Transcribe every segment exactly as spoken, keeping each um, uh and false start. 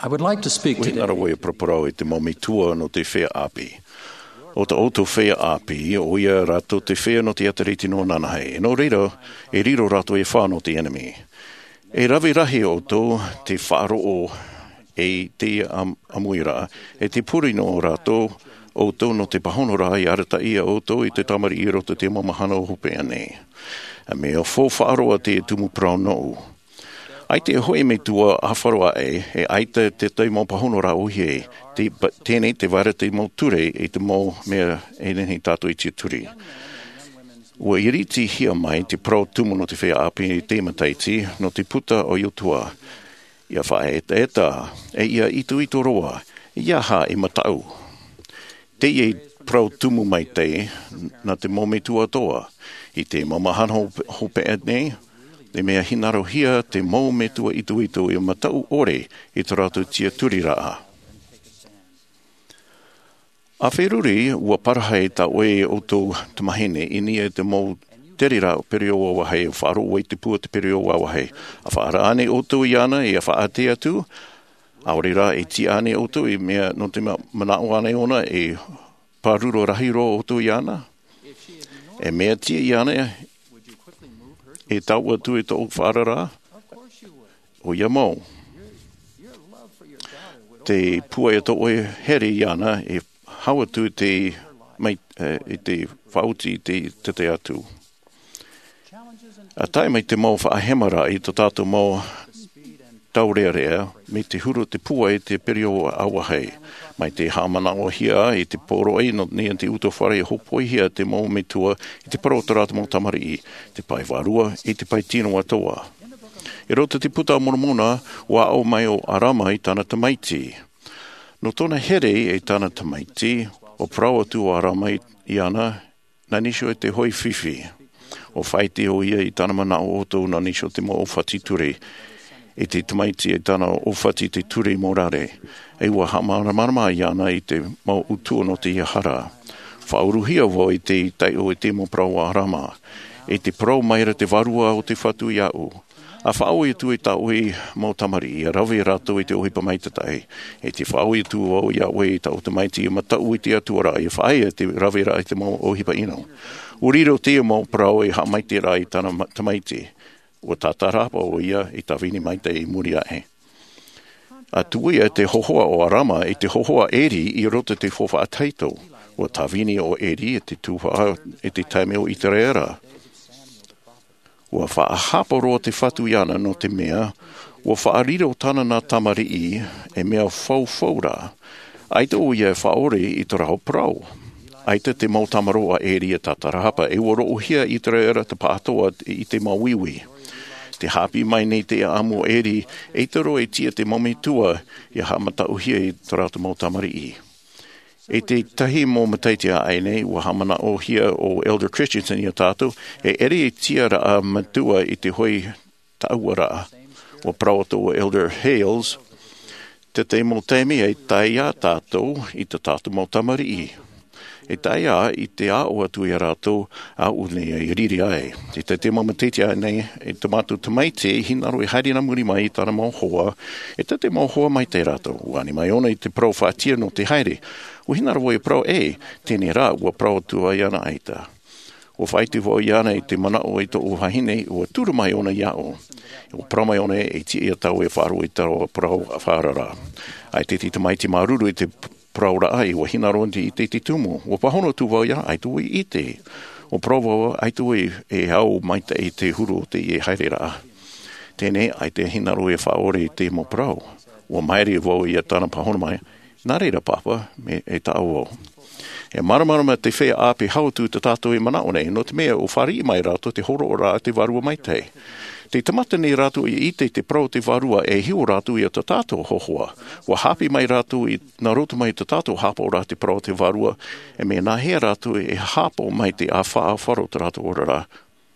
I would like to speak Today. today. Nara proporo te momi tua no te whea api. O te auto whea api, o ia rato te whea no te atariti no nanahei. No riro, e riro rato e whāno te enemy. E ravi rahi o tō te whaaro o e te am, amuira, e te puri no rato o tō no te pahonora i arata ia o tō i te tamari i roto te mamahana o hupe ane. A me o fō whaaroa te tumu prau nou. Ai te hoi me tua awharoa e, e aita te tei mō pahonora o hie, te, tēnei te wara te mō ture e te mō mea e nehi tātou i te turi. Ua iriti hia mai te prau tumu no te whea api i te mataiti no te puta o iotua. Ia whae eta eta, e ia itu ito roa, ia ha i matau. Te e prau tumu mai te, na te mō me tua toa, i te mamahana hope etnei, te mea hinaro hia te mō me tua itu itu i matau ore i te rātou tia turi raa. A wheruri, ua parahai ta oe o tō tamahene i nia te mō teri rao perio o wahei, o whaaro oi te pua te perio o wahei. A whaara ane o tō i ana e a whaate atu, aore rā e ti ane o tō i mea no te manao ane ona e paruro rahiro o tō i ana. E mea tia i ana e tau atu e tō whaarara, o ia mō. Te pua e tō oe here i ana e hawa tu te, mai, uh, e te whauti te te atu. A tai mai te mō whaahemara i tō tātou mō taurearea me te huru te pua e te perio awahei. Mai te hamana o hia i te poro ei no ni te uto whare e hopoi hia te mō me tua i te parotarato mō tamari i te pai warua i te pai tino atoa. I rota te puta monomona wa au mai o arama i tana tamaiti. No tōna here e tana tamaiti o prawa tu o arama i ana na nisho e te hoi whiwhi. O whaite o ia i tana mana o oto na nisho te mō o whati ture. E te tamaiti e tana o whati te ture morare. E ua hamara marama i ana i te mau utua no te iahara. Whauruhia vo i te tai o e te mo prau arama. E te prau maira te varua o te whatu i au. A whao i tu i ta ui mau tamari i a rawi rato i te ohipa maitatai. E te whao i tu o i a ui ta o te maiti i matau i te atuara i whae te rawi ra i te mau ohipa ino. Uriro te mau prau i ha maiti ra i tana tamaiti. O tātarapa o ia i ta vini maita i muria e. A tuia te hohoa o arama i te hohoa eri i rota te fofa a taito. O ta vini o eri i te tuha i te taime o itereera. Ua whaahaporo te whatu iana no te mea, ua whaariro tana nā tamari i e mea whau-whaura. Aita o ia e whaore i te rao prau. Aita te mau tamaroa eri e tatarahapa e oro uhia i te reera te pātoa i te mauiwi. Te hapi mai nei te amu eri e te roe tia te momitua i hamata uhia i te rao te mau tamari i. E te tahi mō mataitia aine, ua hamana o hia o Elder Christensen i a tātou, e ere e tia raa matua i te hoi tauara o praoto o Elder Hales, te te mō teimi e tai a tātou i te tātou mō tamari i. E tai a i te a o atu i a rātou a une i riri ai. Te te te mō mataitia nei e te mātou tamaite hinaro i haere na muri mai i tāna mō hoa, e te te mō hoa mai te rātou. Wani mai ona i te prau whātia no te haere. O hinara wo i prau e, tēne rā ua prau tua i ana aita. O whaiti wo i ana i te mana o i to o hahine, o turu mai ona i ao. O prau mai ona e ti ia tau e wharu i taro prau wharara. Ai te te maiti maruru i te prau ra ai, o hinaro i te te tumu. O pahono tu wau ia, ai tu i te. O prau wau, ai tu i e au maita i te huru te i e haere ra. Tēne, ai te hinaro e whaore i te mo prau. O mairi wau i a tana pahono mai, nā reira papa, me e tāu au. E maramarama te whea api hautu te tātou i mana one, no te mea o whari mai rato te horo o rā te varua mai te. Te tamata nei rato i ite te prau te varua e hiu rato i a te tātou hohoa. Wa hapi mai rato i nā roto mai te tātou hapo rā te prau te varua, e me nā hea rato e hapo mai te a wha a wharo te rato ora rā.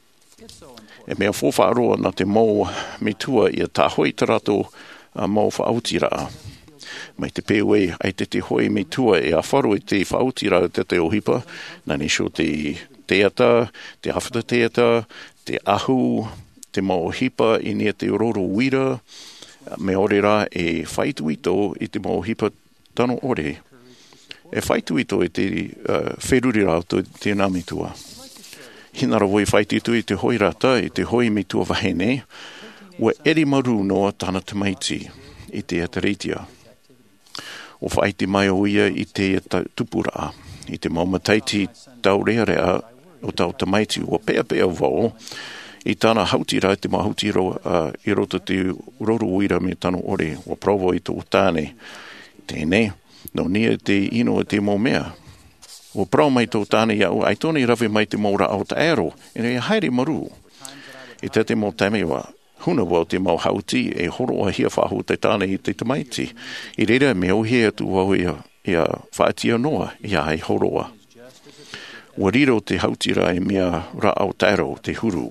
E mea whowharoa na te mō me tua i a tāhoi te rato a mō whaauti rā. Mai te pewe ai te te hoi me tua e a wharo i te whaauti rā te te ohipa, na nisho te teata, te hawhata teata, te ahu, te mau hipa i nia te roro wira, Me ore rā e whaituito i te mauhipa tano ore. E whaituito i te uh, wheruri rā to te namitua. Hinara voi whaituito i te hoi rata, i te hoi mitua wahene, ua eri maru noa tana tamaiti i te ataritia. O whaiti mai o ia i te tupura, i te maumataiti tau rea rea o tau tamaiti, ua pea pea vau, i tāna hautira, te mahautira uh, i roto te roro uira me tano ore, o provo i tō tāne, tēnei, no nia te ino te mō mea. O prau mai tō tāne iau, ai tōne rawe mai te mōra au ta aero, e rei haere maru. E te te mō tamewa, huna wau te mau hauti, e horo a hia whahu te tāne i te tamaiti. I reira me au hea tu wau ia, ia whaatia noa, ia hei horoa. Ua riro te hautira e mea ra au ta aero, te huru.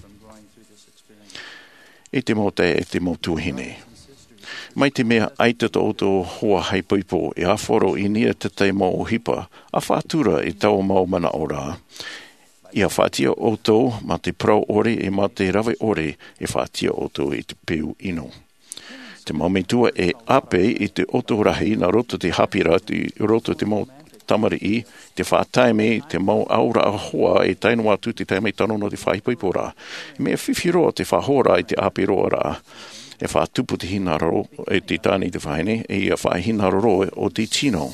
E te mō te e te mō tuahine. Mai te mea aita tō tō hoa hei puipo e awhoro i nia te te mō hipa, a whātura i tau mau mana ora. I a whātia o tō ma te prau ore e ma te rawe ore e whātia o tō i te peu ino. Te maumitua e ape i te otorahi na roto te hapira i roto te mau tamari i, te whātaime, te mau aura a hoa e taino atu te taime tano no te whaipuipo rā. I mea whiwhiroa te whahora i te ape roa rā. E wha tupu te hinaro e te tāne te whaine, e ia wha hinaro roe o te tino.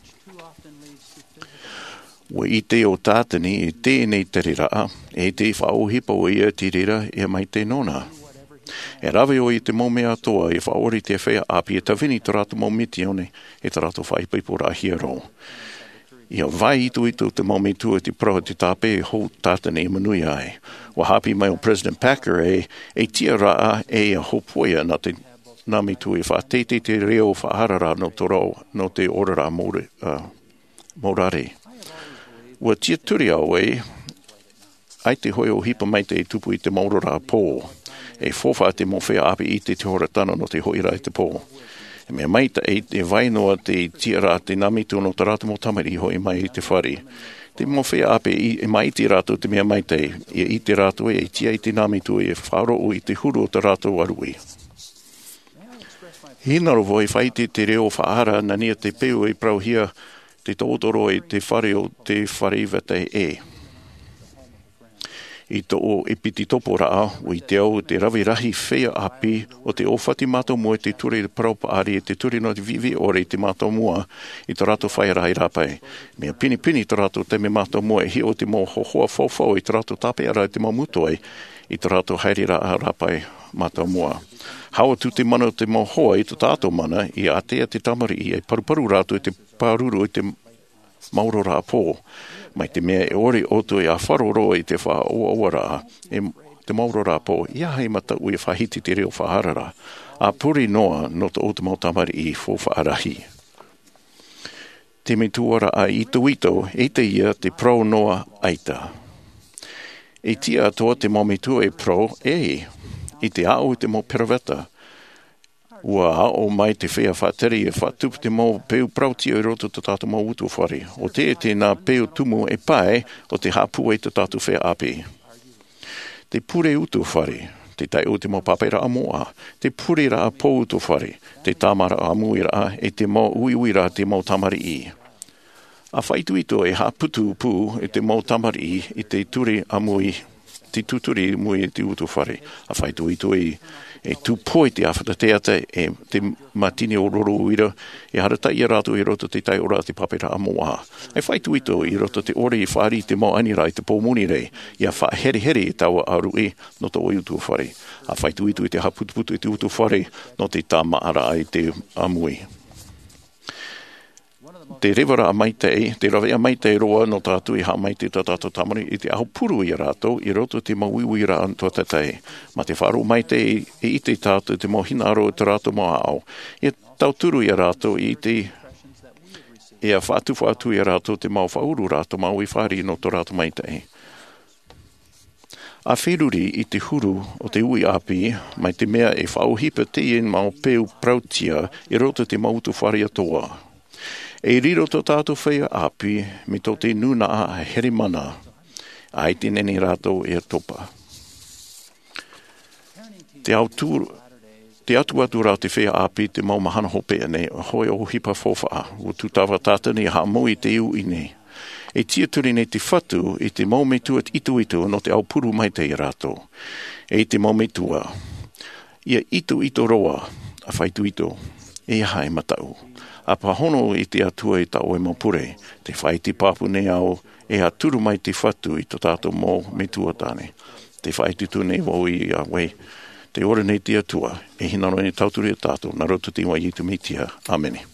Ua i te o tātani e tēnei te rira, e te whaohipa o ia te rira e mai te nona. E rawe o i te momea toa e whaori te whea api e tawhini te rato momiti one e te rato whaipipo rā hiero. Ia vai itu itu te momentua te proa te tāpe e hou tātane e manui ai. Wa hapi mai o President Packer e, e tia raa e a hopoia na te namitu e whaatete te reo whaharara no toro no te orara more, uh, morare. Ua tia turi au e, ai te hoi o hipa mai te tupu i te maurora pō. E fōwha te mowhea api i te te horatana no te hoira i te pō. E mea maita e te vainoa te tiara te namitu no te rata mo tamari hoi mai i te whari. Te mowhea ape i e mai te rato te mea maita e i te rato e tia i te namitu e wharo o i te huru o te rato arui. Hinaro voi whaiti te reo whaara na nia te peu e prauhia te tōtoro e te whare o te wharewata e. I to o e piti topora o i te au te rawi rahi whea api o te ofati mātou mua te ture te paraupa ari e te ture no te vivi ore i te mātou mua i te rato whaerai rapai. Mea pini pini te rato te me mātou mua e hi o te mō hohoa fōwhau i te rato tape ara i te mamutoi i te rato hairira a rapai mātou mua. Hawa tu te mana o te mō hoa i te tātou mana i atea te tamari i e paruparu rato i te paruru i te maurora pō. Mai te mea e ori oto e a wharoro i te wha oa oa rā, e te maurora pō, ia hei mata ui e whahiti te reo whaharara, a puri noa no te oto mau tamari i fō whaarahi. Te me tuara a ito ito, e te ia te pro noa aita. E tia atoa te mau me tua e pro, e, i te ao te mau peraveta. Ua o mai te whea whaateri e whaatupu te mau peu prautia i roto te tātou mau utu whare. O te e te nā peu tumu e pai o te hapu e te tātou whea api. Te pure utu whare, te tai o te mau papera a moa, te pure ra a pō utu whare, te tamara a mui ra e te mau ui ui ra te mau tamari i. A whaitu ito e haputu pū e te mau tamari i i te ture a mui, te tuturi mui e te utu whare. A whaitu ito e e tu poi te awhata teata e te matini o roro uira e harata i rato i roto te tai ora te papera a moa. E whaitu ito i roto te ore i whari te mau anira i te pōmuni rei i a wha here here i taua aru e no te oi utu whare. A whaitu ito i te haputuputu i te utu whare no te tā maara i te amui. Te rewara a maitei, te rawe a maitei roa no tātu i ha maitei tā tātou tamari i te aho puru i rato i roto te mauiwi ra antoa tatei. Ma te wharo maitei i i te tātou te mohinaro te rato moa au. I tau turu i rato i te e a whātu whātu i rato te mau whauru rato mau i whari no to rato maitei. A wheruri i te huru o te ui api mai te mea e whauhipa te en mau peu prautia i roto te mautu whari atoa. E riro to tātou whea api me to te nuna a here mana, a te nene rato e topa. Te auturu, Te atu atu rā te whea api te mau mahana hope ane, hoi o hipa fofa o tu tawa tātani ha mo i te iu i nei. E tia turi nei te whatu i te mau me tua itu itu no te au puru mai te i rātou. E te mau me tua. Ia itu ito roa a whaitu ito. E hai matau. A pahono i te atua i tau e maupure. Te whaiti papu nei au e a turu mai te whatu i to tātou mō me tua tāne. Te whaiti tu nei wau i a wei. Te ora nei te atua. E hinaro ni tauturi a tātou. Nā roto te wai i tu mitia. Amene.